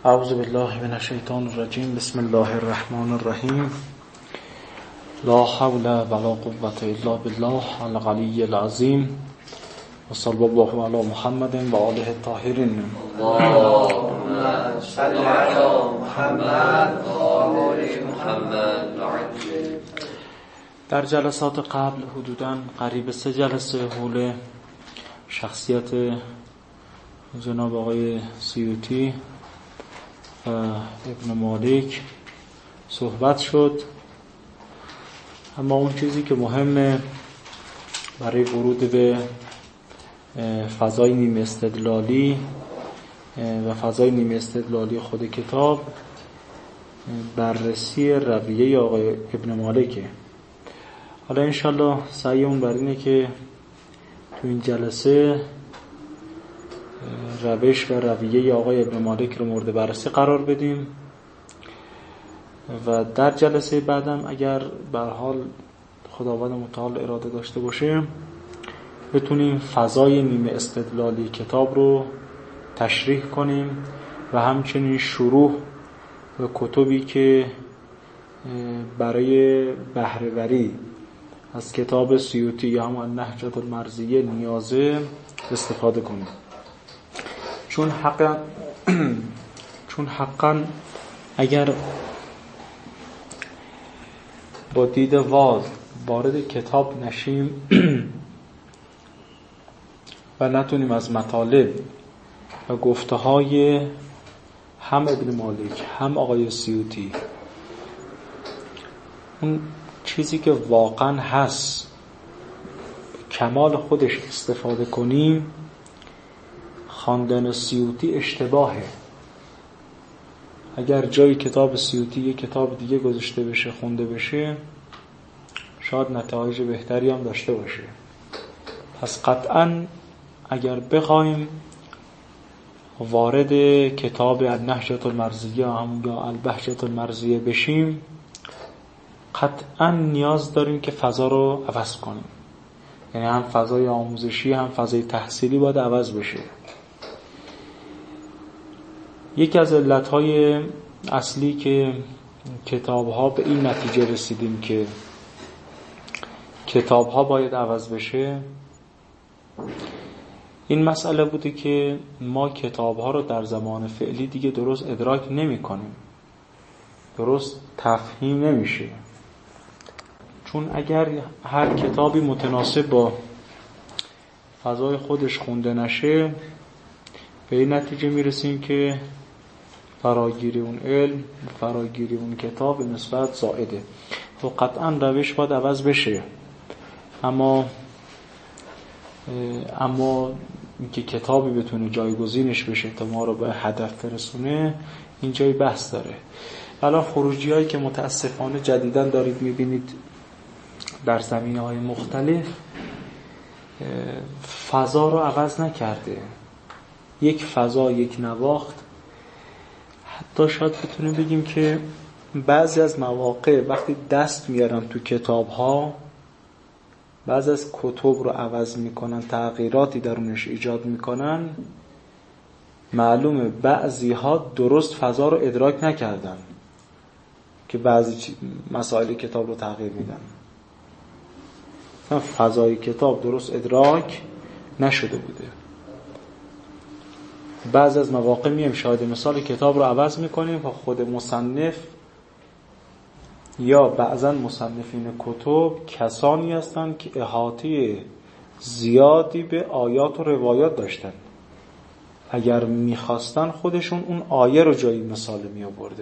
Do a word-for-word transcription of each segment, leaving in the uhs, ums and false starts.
اعوذ بالله من الشیطان الرجیم. بسم الله الرحمن الرحیم. لا حول ولا قوة الا بالله العلی العظیم. و صلی الله علی محمد و آله الطاهرین. اللهم صل علی محمد و آل محمد. در جلسات قبل حدوداً قریب سه جلسه حول شخصیت جناب آقای سیوطی و ابن مالک صحبت شد، اما اون چیزی که مهمه برای ورود به فضای نیمه استدلالی و فضای نیمه استدلالی خود کتاب بررسی رویه آقای ابن مالکه. حالا انشالله سعیمون بر اینه که تو این جلسه روش و رویه آقای ابن مالک رو مورد بررسی قرار بدیم و در جلسه بعدم اگر به هر حال خداوند متعال اراده داشته باشه بتونیم فضای نیمه استدلالی کتاب رو تشریح کنیم و همچنین شروح و کتبی که برای بهره‌وری از کتاب سیوطی یا همون نهجة المرضیه نیازه استفاده کنیم. چون حقا چون حقا اگر با دید واضح وارد کتاب نشیم و نتونیم از مطالب و گفته های هم ابن مالک هم آقای سیوطی اون چیزی که واقعا هست کمال خودش استفاده کنیم، خواندن سیوطی اشتباهه. اگر جای کتاب سیوطی یک کتاب دیگه گذاشته بشه خونده بشه شاید نتایج بهتری هم داشته باشه. پس قطعاً اگر بخوایم وارد کتاب النهجة المرضیه هم یا البهجة المرضیه بشیم قطعاً نیاز داریم که فضا رو عوض کنیم، یعنی هم فضای آموزشی هم فضای تحصیلی باید عوض بشه. یکی از علتهای اصلی که کتاب‌ها به این نتیجه رسیدیم که کتاب‌ها باید عوض بشه این مسئله بوده که ما کتاب‌ها رو در زمان فعلی دیگه درست ادراک نمی‌کنیم، درست تفهیم نمیشه. چون اگر هر کتابی متناسب با فضای خودش خونده نشه به این نتیجه میرسیم که فراگیری اون علم فراگیری اون کتاب به نسبت زائده. و قطعا روش باید عوض بشه، اما اما اینکه کتابی بتونه جایگزینش بشه تا ما رو به هدف برسونه این جای بحث داره. الان خروجی هایی که متاسفانه جدیداً دارید میبینید در زمینه‌های مختلف فضا رو عوض نکرده، یک فضا یک نواخت. حتی شاید بتونیم بگیم که بعضی از مواقع وقتی دست میارن تو کتاب‌ها بعضی از کتب رو عوض میکنن، تغییراتی درونش ایجاد میکنن، معلومه بعضی ها درست فضا رو ادراک نکردن که بعضی مسائل کتاب رو تغییر میدن. فضای کتاب درست ادراک نشده بوده. بعض از مواقع میم شاید مثال کتاب رو عوض میکنیم و خود مصنف یا بعضا مصنفین کتب کسانی هستند که احاطه زیادی به آیات و روایات داشتن، اگر میخواستن خودشون اون آیه رو جایی مثال می آورده.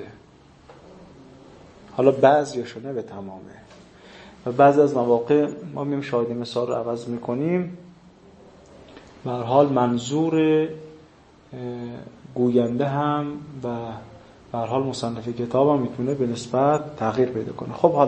حالا بعضیاشو نه به تمامه. و بعض از مواقع ما میم شاید مثال رو عوض میکنیم به هر حال منظور گوینده هم و به هر حال مصنف کتاب هم میتونه به نسبت تغییر پیدا کنه. خب حالا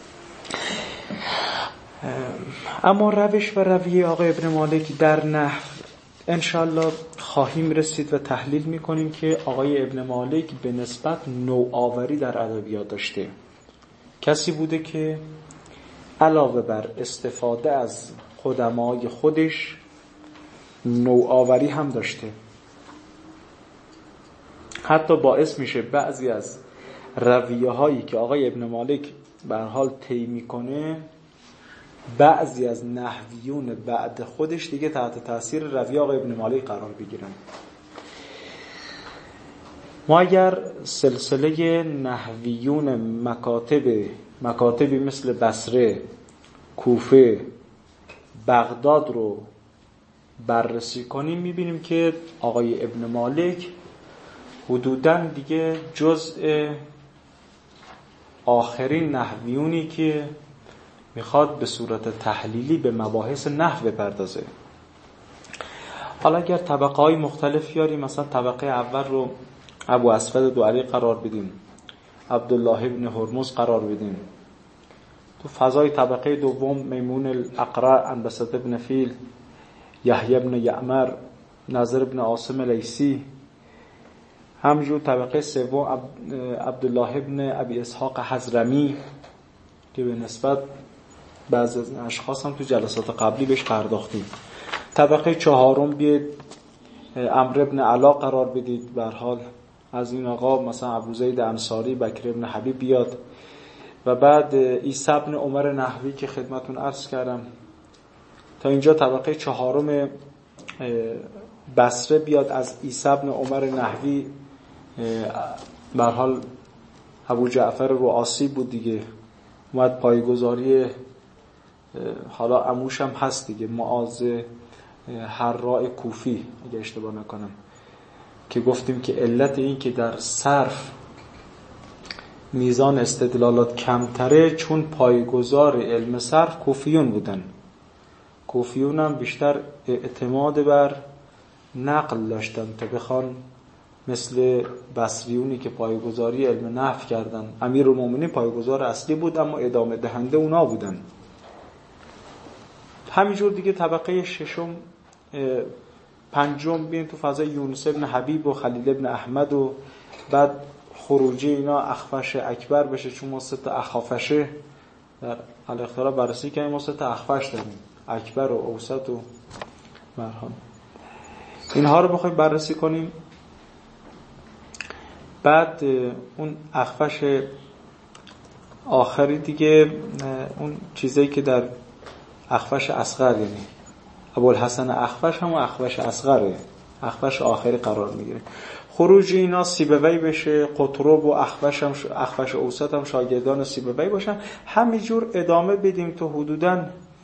اما روش و رویه آقای ابن مالک در نحو انشالله خواهیم رسید و تحلیل میکنیم که آقای ابن مالک به نسبت نوآوری در ادبیات داشته. کسی بوده که علاوه بر استفاده از قدمای خودش نوآوری هم داشته. حتی باعث میشه بعضی از رویه هایی که آقای ابن مالک به هر حال طی میکنه، بعضی از نحویون بعد خودش دیگه تحت تاثیر رویه آقای ابن مالک قرار بگیرن. ما اگر سلسله نحویون مکاتب مکاتبی مثل بصره، کوفه، بغداد رو بررسی کنیم، میبینیم که آقای ابن مالک حدوداً دیگه جزء آخرین نحویونی که میخواد به صورت تحلیلی به مباحث نحو بپردازه. حالا اگر طبقه های مختلف یاریم، مثلا طبقه اول رو ابو اسود دوئری قرار بدیم، عبدالله ابن هرمز قرار بدیم، تو فضای طبقه دوم میمون الاقرع، انبسط ابن فیل، یحیی ابن یعمر، نظر ابن عاصم لیثی، همجور طبقه سوم عبدالله ابن ابی اسحاق حضرمی که به نسبت بعضی از اشخاص هم تو جلسات قبلی بهش پرداختیم. طبقه چهارم بیاد عمرو ابن علا قرار بدید، به هر حال از این آقا مثلا ابوزید انصاری، بکر ابن حبیب بیاد، و بعد عیسی ابن عمر نحوی که خدمتون عرض کردم. تا اینجا طبقه چهارم بصره بیاد از عیسی ابن عمر نحوی، به هر حال ابو جعفر رؤاسی بود دیگه، اومد پایگذاری، حالا عموش هم هست دیگه، معاذ حراء کوفی اگه اشتباه نکنم، که گفتیم که علت این که در صرف میزان استدلالات کمتره چون پایگذار علم صرف کوفیون بودن. کوفیون هم بیشتر اعتماد بر نقل داشتن تا بخوان مثل بصریونی که پایگذاری علم نحو کردن. امیرالمومنین پایگذار اصلی بود اما ادامه دهنده اونا بودن. همینجور دیگه طبقه ششم پنجم بین تو فضای یونس ابن حبیب و خلیل ابن احمد، و بعد خروجی اینا اخفش اکبر بشه، چون ما سه تا اخفشه در الاختلاف بررسی کنیم، ما سه تا اخفش داریم، اکبر و اوسط و مرهم. اینها رو بخوایم بررسی کنیم. بعد اون اخفش آخری دیگه، اون چیزایی که در اخفش اصغر، یعنی ابوالحسن اخفش هم اخفش اصغره، اخفش آخری قرار میگیره. خروج اینا سیبوی بشه، قطرب و اخفش هم اخفش اوسط هم شاگردان سیبوی باشن. همینجور ادامه بدیم تو حدوداً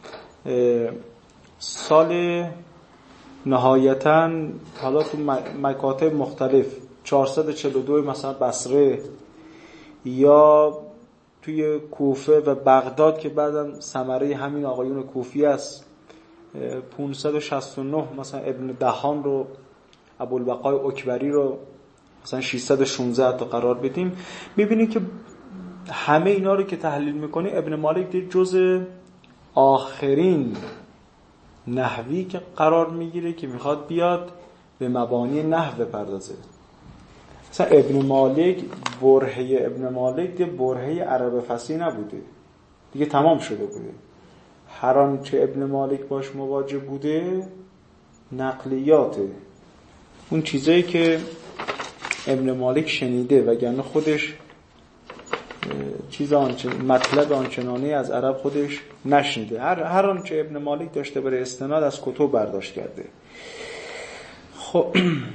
سال نهایتاً، حالا تو مکاتب مختلف، چهارصد و چهل و دو مثلا بصره، یا توی کوفه و بغداد که بعدم ثمره همین آقایون کوفی است، پانصد و شصت و نه مثلا ابن دهان رو، ابوالبقای اکبری رو مثلا ششصد و شانزده تا قرار بدیم. میبینیم که همه اینا رو که تحلیل میکنی، ابن مالک دید جز آخرین نحوی که قرار میگیره که میخواد بیاد به مبانی نحو بپردازه. مثلا ابن مالک، برهه ابن مالک دیگه برهه عرب فصیح نبوده دیگه، تمام شده بوده. هر آنچه ابن مالک باش مواجه بوده نقلیاته، اون چیزایی که ابن مالک شنیده، وگرنه خودش چیز آنچه مطلب آنچنانی از عرب خودش نشنیده. هر هر آنچه ابن مالک داشته برای استناد از کتب برداشت کرده. خب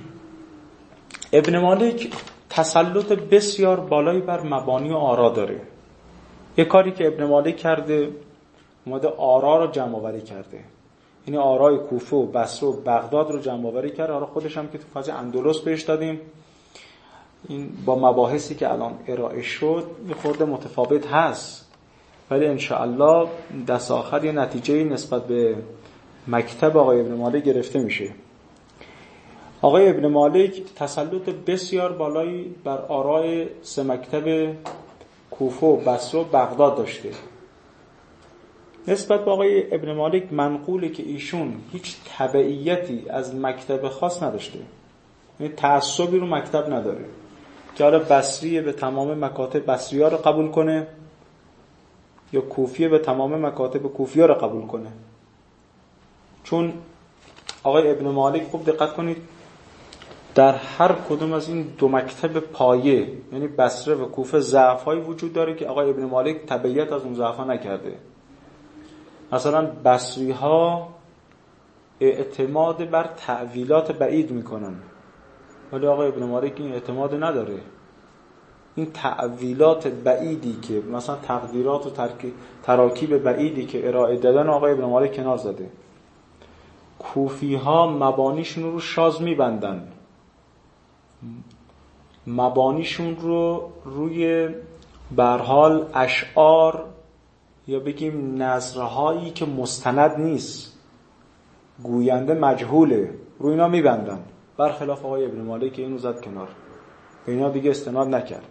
ابن مالک تسلط بسیار بالایی بر مبانی و آرا داره. یه کاری که ابن مالک کرده، اومده آرا رو جمع آوری کرده. یعنی آرای کوفه و بصره و بغداد رو جمع آوری کرده. حالا خودش هم که تو فاز اندلس بهش دادیم، این با مباحثی که الان ارائه شد یه خورده متفاوت هست، ولی انشاءالله دست آخر یه نتیجه نسبت به مکتب آقای ابن مالک گرفته میشه. آقای ابن مالک تسلط بسیار بالایی بر آرای سه مکتب کوفه و بصره و بغداد داشته. نسبت به آقای ابن مالک منقوله که ایشون هیچ تبعیتی از مکتب خاص نداشته، یعنی تعصبی رو مکتب نداره که حالا بصریه به تمام مکاتب بصری‌ها رو قبول کنه یا کوفیه به تمام مکاتب کوفی‌ها رو قبول کنه. چون آقای ابن مالک خوب دقت کنید در هر کدوم از این دو مکتب پایه، یعنی بصره و کوفه، ضعف‌هایی وجود داره که آقای ابن مالک تبعیت از اون ضعف‌ها نکرده. مثلا بصری‌ها اعتماد بر تأویلات بعید میکنن، ولی آقای ابن مالک این اعتماد نداره. این تأویلات بعیدی که مثلا تقدیرات و تراکیب بعیدی که ارائه دادن آقای ابن مالک کنار زده. کوفی‌ها مبانیشون رو شاذ میبندن، مبانیشون رو روی به هر حال اشعار یا بگیم نظرهایی که مستند نیست، گوینده مجهوله، روی اینا میبندن. برخلاف آقای ابن مالک که اینو زد کنار، به اینا دیگه استناد نکرد.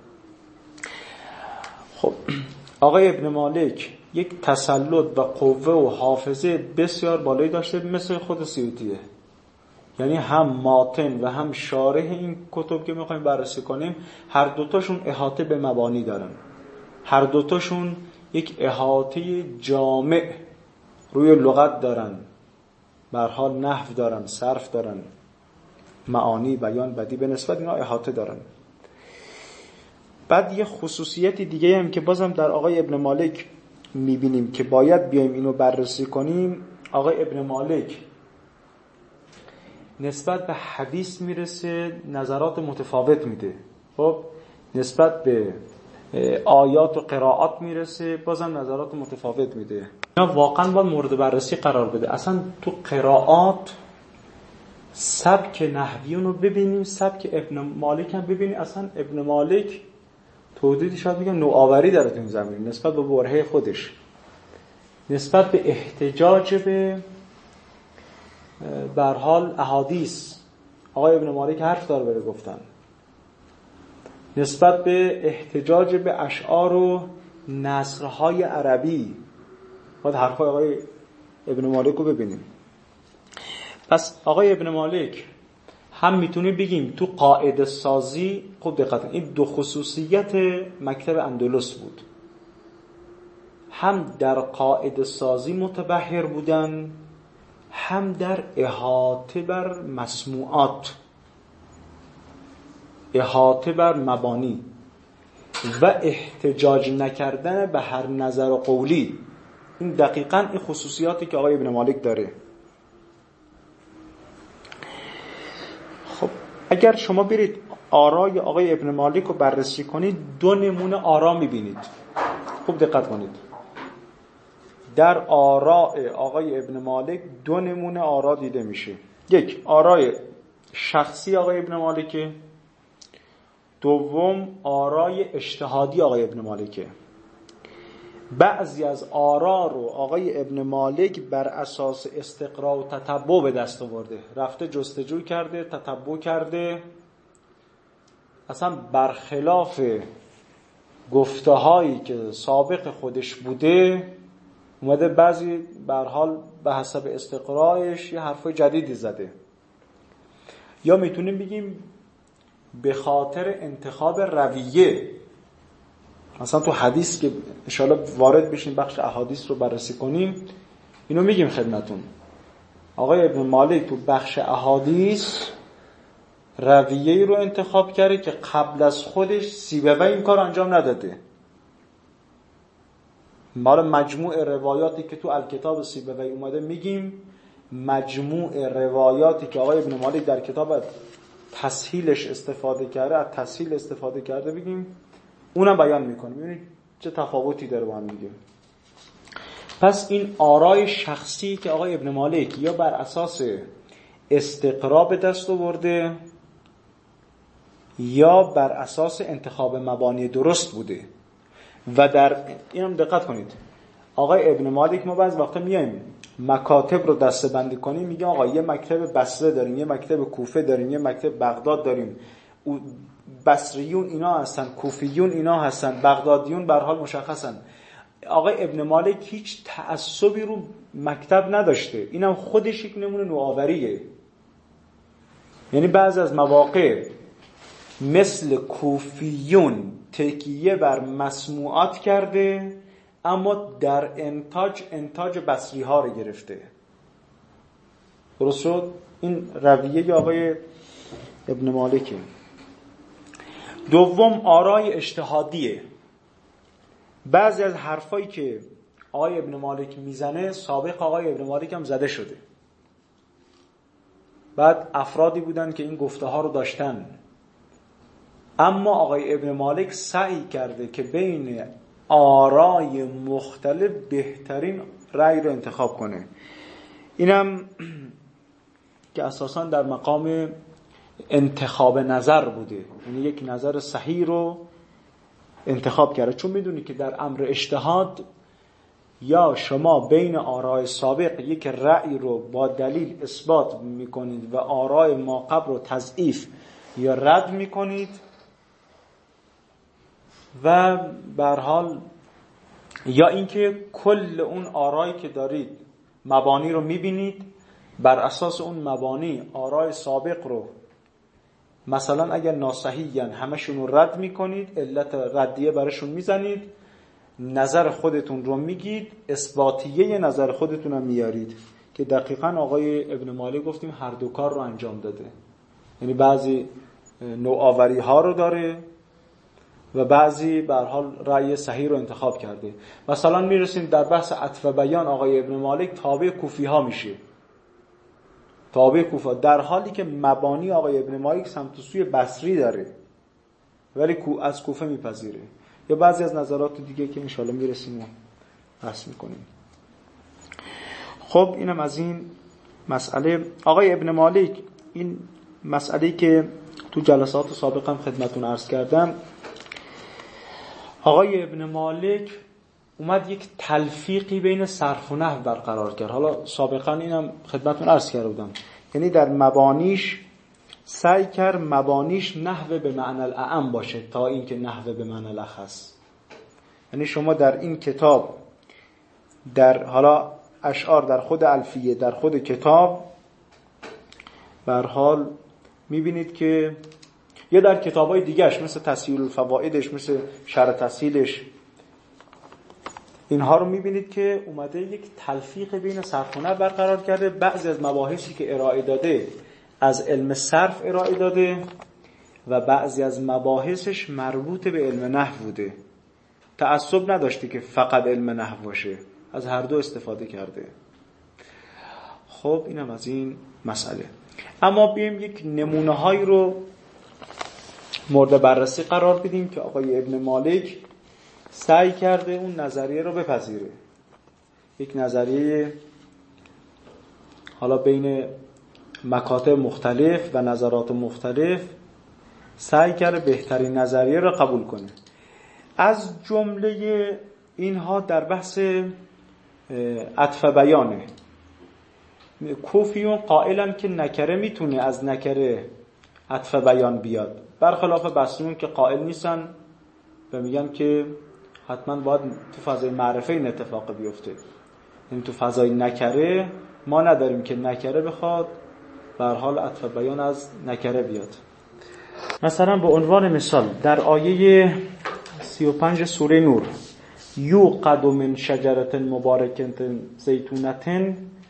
خب آقای ابن مالک یک تسلط و قوه و حافظه بسیار بالایی داشته، مثل خود سیوطیه. یعنی هم ماتن و هم شارح این کتب که میخوایم بررسی کنیم، هر دوتاشون احاطه به مبانی دارن، هر دوتاشون یک احاطه جامع روی لغت دارن، به هر حال نحو دارن، صرف دارن، معانی، بیان، بدیع، به نسبت اینا احاطه دارن. بعد یه خصوصیت دیگه هم که بازم در آقای ابن مالک میبینیم که باید بیایم اینو بررسی کنیم، آقای ابن مالک نسبت به حدیث میرسه نظرات متفاوت میده. خب نسبت به آیات و قرائات میرسه بازم نظرات متفاوت میده. اینا واقعا باید مورد بررسی قرار بده. اصلا تو قرائات سبک نحویون رو ببینیم، سبک ابن مالک هم ببینیم. اصلا ابن مالک توضیحی شاید بگم نوآوری داره تو این زمین نسبت به برهه خودش، نسبت به احتجاج به به هر حال احادیث. آقای ابن مالک حرف داره بره گفتن، نسبت به احتجاج به اشعار و نثرهای عربی. باید حرفای آقای ابن مالک رو ببینیم. پس آقای ابن مالک هم میتونیم بگیم تو قاعده سازی، خوب دقت کنید، این دو خصوصیت مکتب اندلس بود، هم در قاعده سازی متبحر بودن، هم در احاطه بر مسموعات، احاطه بر مبانی و احتجاج نکردن به هر نظر و قولی. این دقیقاً این خصوصیاتی که آقای ابن مالک داره. خب اگر شما برید آرای آقای ابن مالک رو بررسی کنید، دو نمونه آرا میبینید. خوب دقت کنید، در آراء آقای ابن مالک دو نمونه آرا دیده میشه. یک، آرای شخصی آقای ابن مالک، دوم آرای اجتهادی آقای ابن مالک. بعضی از آرا رو آقای ابن مالک بر اساس استقراء و تتبع به دست آورده، رفته جستجو کرده، تتبع کرده، اصلا برخلاف گفته هایی که سابق خودش بوده اومده بعضی به هر حال به حسب استقراءش یه حرفای جدیدی زده. یا میتونیم بگیم به خاطر انتخاب رویه، مثلا تو حدیث که انشاءالله وارد بشیم بخش احادیث رو بررسی کنیم، اینو میگیم خدمتون. آقای ابن مالک تو بخش احادیث رویه‌ای رو انتخاب کرده که قبل از خودش سیبوی این کار انجام نداده. ما مجموع روایاتی که تو الکتاب سیبوی اومده میگیم، مجموع روایاتی که آقای ابن مالک در کتاب تسهیلش استفاده کرده، از تسهیل استفاده کرده بگیم، اونم بیان میکنیم. ببینید چه تفاوتی داره با هم دیگه. پس این آرای شخصی که آقای ابن مالک یا بر اساس استقراء به دست آورده یا بر اساس انتخاب مبانی درست بوده. و در اینم دقت کنید، آقای ابن مالک ما بعضی وقتا میایم مکاتب رو دسته بندی کنیم، میگه آقا یه مکتب بصره داریم، یه مکتب کوفه داریم، یه مکتب بغداد داریم. بصریون اینا هستن، کوفیون اینا هستن، بغدادیون به هر حال مشخصن. آقای ابن مالک هیچ تعصبی رو مکتب نداشته. اینم خودش یک نمونه نوآوریه. یعنی بعضی از مواقع مثل کوفیون تکیه بر مسموعات کرده، اما در انتاج انتاج بصری ها رو گرفته. درست شد؟ این رویه آقای ابن مالکه. دوم آرای اجتهادیه. بعضی از حرفایی که آقای ابن مالک میزنه سابق آقای ابن مالک هم زده شده. بعد افرادی بودن که این گفته ها رو داشتن، اما آقای ابن مالک سعی کرده که بین آرای مختلف بهترین رأی رو انتخاب کنه. اینم که اساساً در مقام انتخاب نظر بوده، یعنی یک نظر صحیح رو انتخاب کرده. چون میدونی که در امر اجتهاد یا شما بین آرای سابق یک رأی رو با دلیل اثبات میکنید و آرای ما قبل رو تضعیف یا رد میکنید، و به هر حال یا اینکه کل اون آرایی که دارید مبانی رو میبینید، بر اساس اون مبانی آرای سابق رو مثلا اگر ناصحیحن همشون رو رد میکنید، علت ردیه براشون میزنید، نظر خودتون رو میگید، اثباتیه نظر خودتون هم میارید، که دقیقاً آقای ابن مالک گفتیم هر دو کار رو انجام داده. یعنی بعضی نوآوری ها رو داره و بعضی به هر حال رأی صحیح رو انتخاب کرده. مثلا میرسیم در بحث عطف بیان، آقای ابن مالک تابع کوفی ها میشه، تابع کوفه، در حالی که مبانی آقای ابن مالک سمت و سوی بصری داره ولی از کوفه میپذیره. یا بعضی از نظرات دیگه که انشاءالله میرسیم و بحث میکنیم. خب اینم از این مسئله. آقای ابن مالک این مسئله‌ای که تو جلسات سابقم خدمتتون عرض کردم، آقای ابن مالک اومد یک تلفیقی بین صرف و نحو برقرار کرد. حالا سابقا اینم خدمتتون عرض کرده بودم، یعنی در مبانیش سعی کرد مبانیش نحو به معنی الاعم باشه تا اینکه نحو به معنی الاخص. یعنی شما در این کتاب، در حالا اشعار، در خود الفیه، در خود کتاب، به هر حال میبینید که یا در کتابای دیگه‌اش مثل تسهیل الفوائدش، مثل شرح تسهیلش، اینها رو میبینید که اومده یک تلفیق بین صرف و نحو برقرار کرده. بعضی از مباحثی که ارائه داده از علم صرف ارائه داده و بعضی از مباحثش مربوط به علم نحو بوده. تعصب نداشته که فقط علم نحو باشه، از هر دو استفاده کرده. خب اینم از این مسئله. اما بیایم یک نمونه هایی رو مورد بررسی قرار بدیم که آقای ابن مالک سعی کرده اون نظریه رو بپذیره. یک نظریه حالا بین مکاتب مختلف و نظرات مختلف سعی کرده بهترین نظریه رو قبول کنه. از جمله اینها در بحث عطف بیانه. کوفیون قائلن که نکره میتونه از نکره عطف بیان بیاد، برخلاف بصریون که قائل نیستن و میگن که حتما باید تو فضای معرفه این اتفاق بیفته. یعنی تو فضای نکره ما نداریم که نکره بخواد به هر حال عطف بیان از نکره بیاد. مثلا به عنوان مثال در آیه سی و پنج سوره نور، یوقد من شجرة مبارکة زیتونة،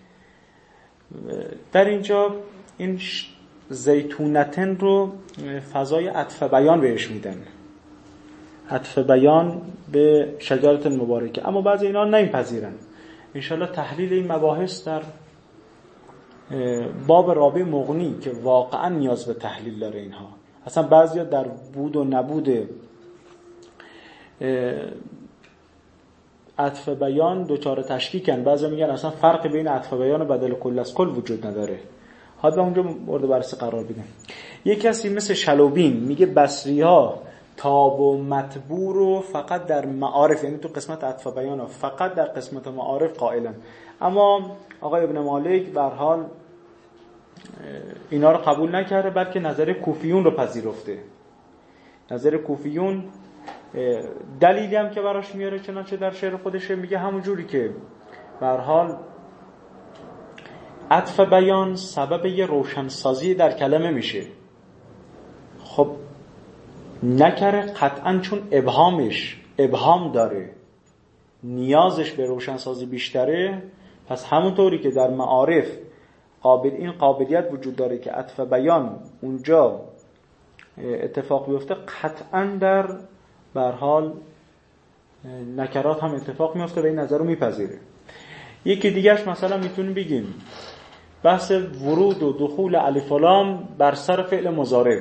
در اینجا این زیتونتن رو فضای عطف بیان بهش میدن، عطف بیان به شجرة مبارکه. اما بعضی اینا نمیپذیرن. انشالله تحلیل این مباحث در باب رابع مغنی که واقعا نیاز به تحلیل داره اینها. اصلا بعضیا در بود و نبود عطف بیان دوچار تشکیکن. بعضیا میگن اصلا فرق بین عطف بیان و بدل کل از کل وجود نداره. حالا اونجا مورد بررسی قرار بدیم. یک کسی مثل شلوبین میگه بصری‌ها تاب و مطبوع رو فقط در معارف، یعنی تو قسمت عطف بیان ها فقط در قسمت معارف قائلن. اما آقای ابن مالک به هر حال اینا رو قبول نکرده، بلکه نظر کوفیون رو پذیرفته. نظر کوفیون دلیلی هم که براش میاره چنانچه در شعر خودش میگه همون جوری که به هر حال عطف بیان سبب یه روشنسازی در کلمه میشه. خب نکره قطعاً چون ابهامش ابهام داره، نیازش به روشنسازی بیشتره، پس همونطوری که در معارف قابل این قابلیت وجود داره که عطف بیان اونجا اتفاق بیفته، قطعا در به هر حال نکرات هم اتفاق میفته و این نظر رو میپذیره. یکی دیگهش مثلا میتونیم بگیم بحث ورود و دخول الف و لام بر سر فعل مضارع.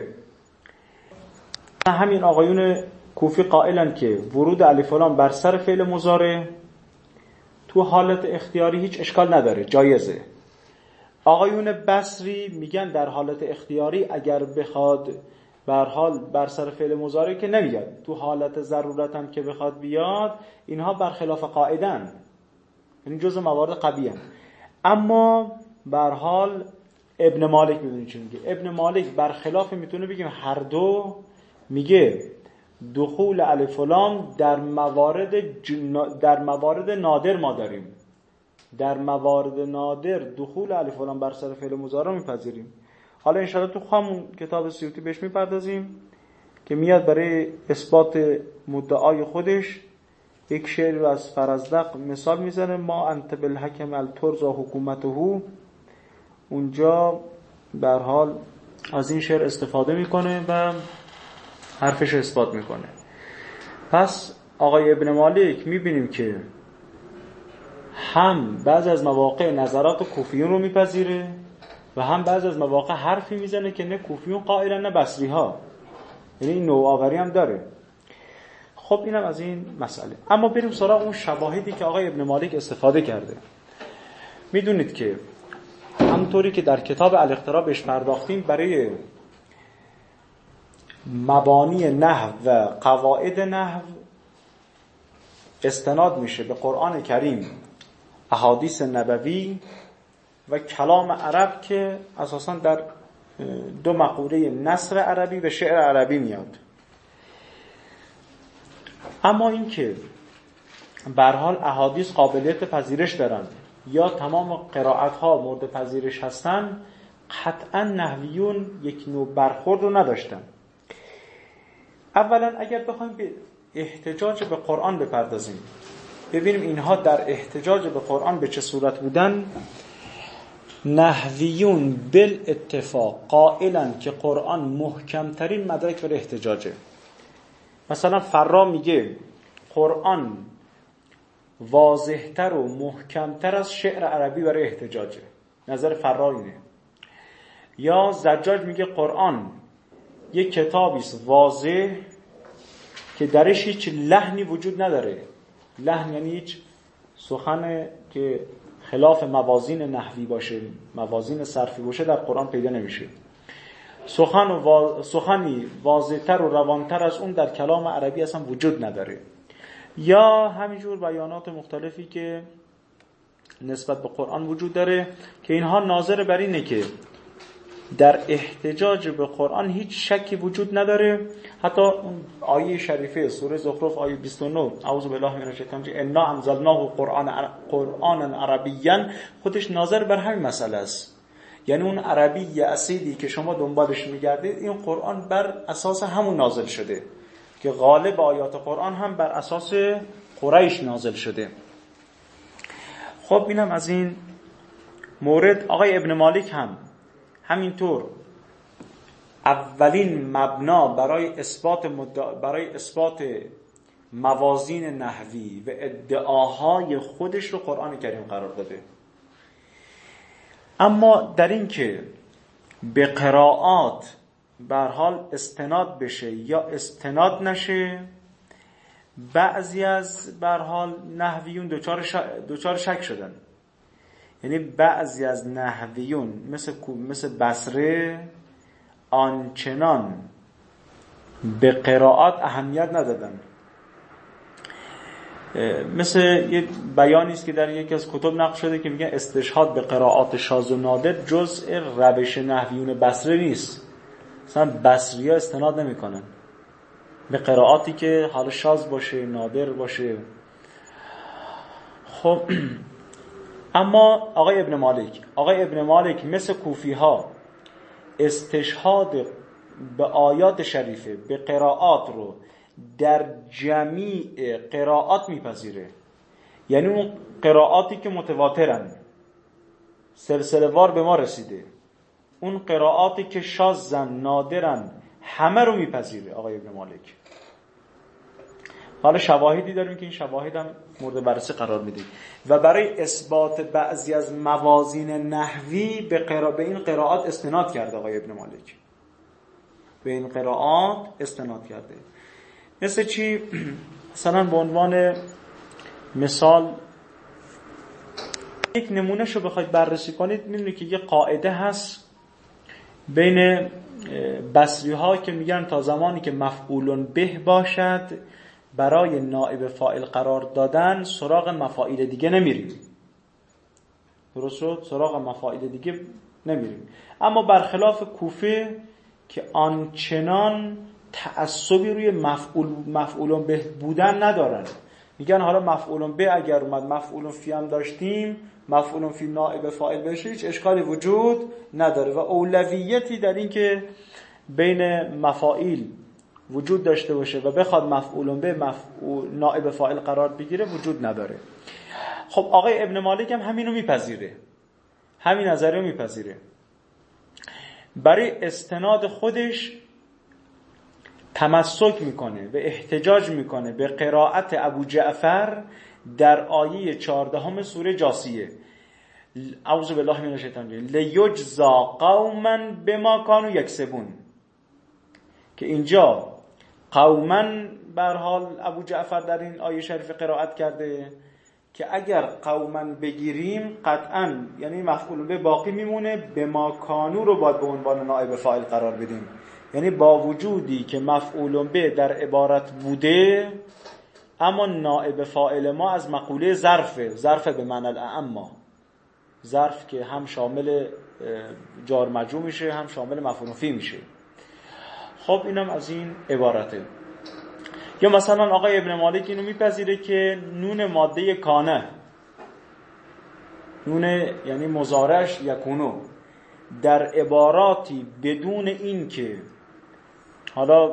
همین آقایون کوفی قائلن که ورود الف و لام بر سر فعل مضارع تو حالت اختیاری هیچ اشکال نداره، جایزه. آقایون بصری میگن در حالت اختیاری اگر بخواد به هر حال بر سر فعل مضارع که نمیاد، تو حالت ضرورت هم که بخواد بیاد، اینها برخلاف قاعدن، یعنی جزء موارد قبیح. اما به هر حال ابن مالک میدونی چی میگه؟ ابن مالک برخلاف میتونه بگیم هر دو، میگه دخول الف و لام در موارد جن... در موارد نادر ما داریم، در موارد نادر دخول الف و لام بر سر فعل مضارع میپذیریم. حالا ان شاءالله تو همون کتاب سیوطی بهش میپردازیم که میاد برای اثبات مدعای خودش یک شعر رو از فرزدق مثال میزنه، ما انت بالحکم الترزا حکومته. اونجا به هر حال از این شعر استفاده میکنه و حرفش رو اثبات میکنه. پس آقای ابن مالک میبینیم که هم بعض از مواقع نظرات کوفیون رو میپذیره و هم بعض از مواقع حرفی میزنه که نه کوفیون قائلن نه بصری ها، یعنی این نوآوری هم داره. خب اینم از این مسئله. اما بریم سراغ اون شواهدی که آقای ابن مالک استفاده کرده. میدونید که همونطوری که در کتاب الاختراع بهش پرداختیم، برای مبانی نحو و قواعد نحو استناد میشه به قرآن کریم، احادیث نبوی و کلام عرب که اساساً در دو مقوله نثر عربی و شعر عربی میاد. اما این که به هر حال احادیث قابلیت پذیرش دارن یا تمام قرائت ها مورد پذیرش هستن، قطعا نحویون یک نوع برخورد رو نداشتن. اولا اگر بخوایم به احتجاج به قرآن بپردازیم، ببینیم اینها در احتجاج به قرآن به چه صورت بودن. نحویون بالاتفاق قائلن که قرآن محکمترین مدرک برای احتجاجه. مثلا فرا میگه قرآن واضحتر و محکمتر از شعر عربی برای احتجاجه، نظر فرا اینه. یا زجاج میگه قرآن یک کتابی است واضح که درش هیچ لحنی وجود نداره. لحن یعنی هیچ سخن که خلاف موازین نحوی باشه، موازین صرفی باشه، در قرآن پیدا نمیشه. سخن و وا... سخنی واضح‌تر و روانتر از اون در کلام عربی اصلا وجود نداره. یا همینجور بیانات مختلفی که نسبت به قرآن وجود داره که اینها ناظر بر اینه که در احتجاج به قرآن هیچ شکی وجود نداره. حتی اون آیه شریفه سوره زخرف آیه بیست و نه، اعوذ بالله من الشیطان الرجیم، انا انزلناه قرآن قرآنا عربیا، خودش ناظر بر همین مسئله است. یعنی اون عربی اصیلی که شما دنبالش میگردید، این قرآن بر اساس همون نازل شده که غالب آیات قرآن هم بر اساس قریش نازل شده. خب اینم از این مورد. آقای ابن مالک هم همینطور اولین مبنا برای اثبات مدع... برای اثبات موازین نحوی و ادعاهای خودش رو قرآن کریم قرار داده. اما در این که به قرائات به هر حال استناد بشه یا استناد نشه، بعضی از به هر حال نحویون دوچار ش... دوچار شک شدن. یعنی بعضی از نحویون مثل مثل بصره آنچنان به قرائات اهمیت ندادن. مثل یه بیانی است که در یکی از کتب نقل شده که میگن استشهاد به قرائات شاذ و نادر جزء روش نحویون بصره نیست. مثلا بصری‌ها استناد نمی‌کنن به قرائاتی که حالا شاذ باشه، نادر باشه. خب اما آقای ابن مالک آقای ابن مالک مثل کوفی‌ها استشهاد به آیات شریفه به قرائات رو در جمیع قرائات میپذیره. یعنی اون قرائاتی که متواترن، سلسله وار به ما رسیده، اون قرائاتی که شاذن نادرن همه رو میپذیره آقای ابن مالک. حالا شواهدی داریم که این شواهد هم مورد بررسی قرار میده و برای اثبات بعضی از موازین نحوی به, قرا... به این قرائات استناد کرده آقای ابن مالک، به این قرائات استناد کرده. مثل چی؟ مثلا به عنوان مثال یک نمونه شو بخواید بررسی کنید، می‌بینید که یه قاعده هست بین بصری ها که میگن تا زمانی که مفعول به باشد برای نائب فاعل قرار دادن سراغ مفاعیل دیگه نمیریم. درست شد؟ سراغ مفاعیل دیگه نمیریم. اما برخلاف کوفه که آنچنان تعصبی روی مفعول مفعول به بودن ندارن، میگن حالا مفعول به اگر اومد مفعول فی هم داشتیم، مفعول فی نائب فاعل بشه هیچ اشکالی وجود نداره و اولویتی در این که بین مفاعیل وجود داشته باشه و بخواد مفعول به مفعول نائب فاعل قرار بگیره وجود نداره. خب آقای ابن مالک هم همینو میپذیره، همین نظریه میپذیره. برای استناد خودش تمسک میکنه و احتجاج میکنه به قرائت ابو جعفر در آیه چهاردهم سوره جاثیه، اعوذ بالله من الشیطان الرجیم، لیجزا قوما بما کانوا یکسبون، که اینجا قوما به هر حال ابو جعفر در این آیه شریف قرائت کرده که اگر قوما بگیریم قطعا یعنی مفعول به باقی میمونه، بما کانوا رو باید به عنوان نائب فاعل قرار بدیم. یعنی با وجودی که مفعول به در عبارت بوده اما نائب فاعل ما از مقوله ظرفه، ظرف به معنی الاعم، ظرف که هم شامل جار مجرور میشه هم شامل مفعول فی میشه. خب اینم از این عبارته. یا مثلا آقای ابن مالک اینو میپذیره که نون ماده کانه، نون یعنی مضارعش یکونو، در عباراتی بدون این که حالا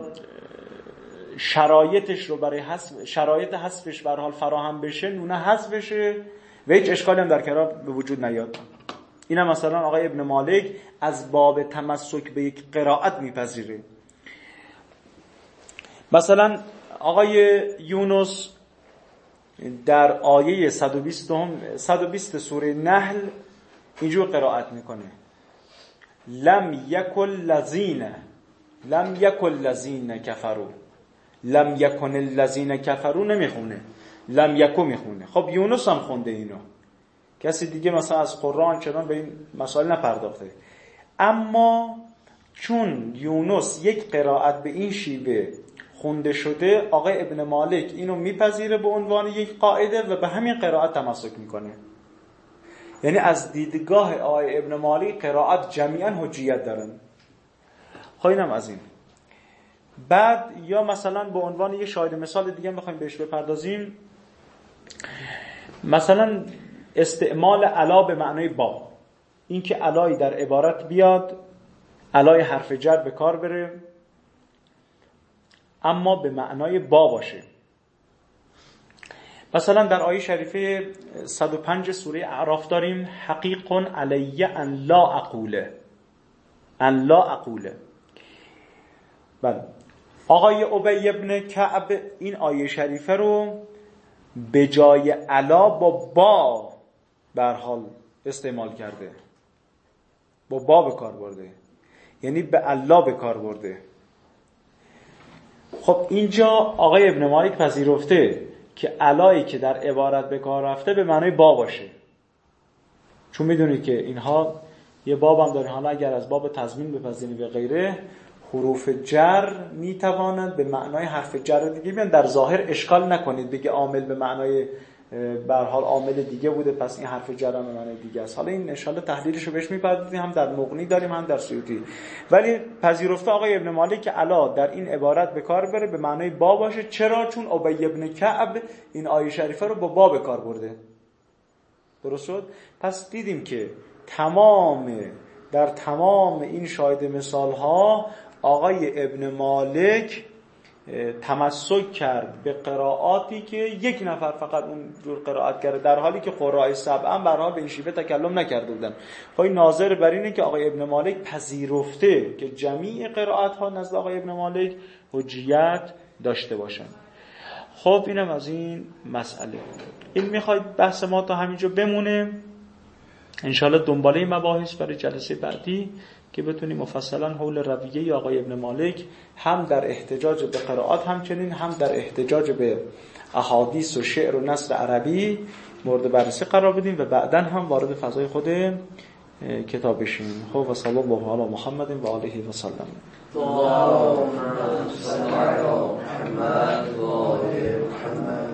شرایطش رو برای حذف شرایط حذفش به هر حال فراهم بشه، نونه حذف بشه و هیچ اشکالی هم در کنار به وجود نیاد. اینا مثلا آقای ابن مالک از باب تمسک به یک قرائت میپذیره. مثلا آقای یونس در آیه صد و بیست سوره نحل اینجور قرائت میکنه، لم یکن لذین لم یکن لذین کفروا، لم یکن الذین کفروا نمیخونه، لم یکو میخونه. خب یونس هم خونده اینو، کسی دیگه مثلا از قرآن چنان به این مسائل نپرداخته. اما چون یونس یک قرائت به این شیوه خونده شده، آقای ابن مالک اینو میپذیره به عنوان یک قاعده و به همین قرائت تمسک میکنه. یعنی از دیدگاه آقای ابن مالک قرائت جمیعا حجیت دارن. خب اینم از این. بعد یا مثلا به عنوان یک شاهد مثال دیگه بخوایم بهش بپردازیم، مثلا استعمال علا به معنای با، این که علای در عبارت بیاد، علای حرف جر به کار بره اما به معنای با باشه. مثلا در آیه شریفه صد و پنج سوره اعراف داریم حقیق علی ان لا اقوله، ان لا اقوله. بله آقای ابی ابن کعب این آیه شریفه رو به جای علا با با به هر حال استعمال کرده، با با به کار برده، یعنی به الله به کار برده. خب اینجا آقای ابن مالک پذیرفته که علایی که در عبارت به کار رفته به معنای با باشه، چون میدونید که اینها یه باب هم داره، حالا اگر از باب تضمین بپذیریم به غیره، حروف جر میتوانند به معنای حرف جر دیگه بیان. در ظاهر اشکال نکنید بگه عامل به معنای به هر حال عامل دیگه بوده پس این حرف جر هم به معنای دیگه است. حالا این ان شاءالله تحلیلش رو بهش میپردازیم، هم در مغنی داریم هم در سیوطی. ولی پذیرفته آقای ابن مالک که علا در این عبارت به کار بره به معنای با باشه. چرا؟ چون ابی ابن کعب این آیه شریفه رو با با به کار برده. درست شد؟ پس دیدیم که تمام در تمام این شاهد مثال ها آقای ابن مالک تمسک کرد به قرائاتی که یک نفر فقط اون جور قرائت کرده، در حالی که قراء سبعا به هر حال به این شیوه تکلم نکرده بودن. خب ناظر بر اینه که آقای ابن مالک پذیرفته که جمیع قرائت ها نزد آقای ابن مالک حجیت داشته باشن. خب اینم از این مسئله. این میخواید بحث ما تا همینجا بمونه، انشاءالله دنباله مباحث برای جلسه بعدی که بتونیم مفصلا حول رویه آقای ابن مالک هم در احتجاج به قرائات همچنین هم در احتجاج به احادیث و شعر و نثر عربی مورد بررسی قرار بدیم و بعداً هم وارد فضای خود کتاب بشیم. خب و صلی الله علی محمد و آله و سلم. اللهم صل علی محمد و آل محمد.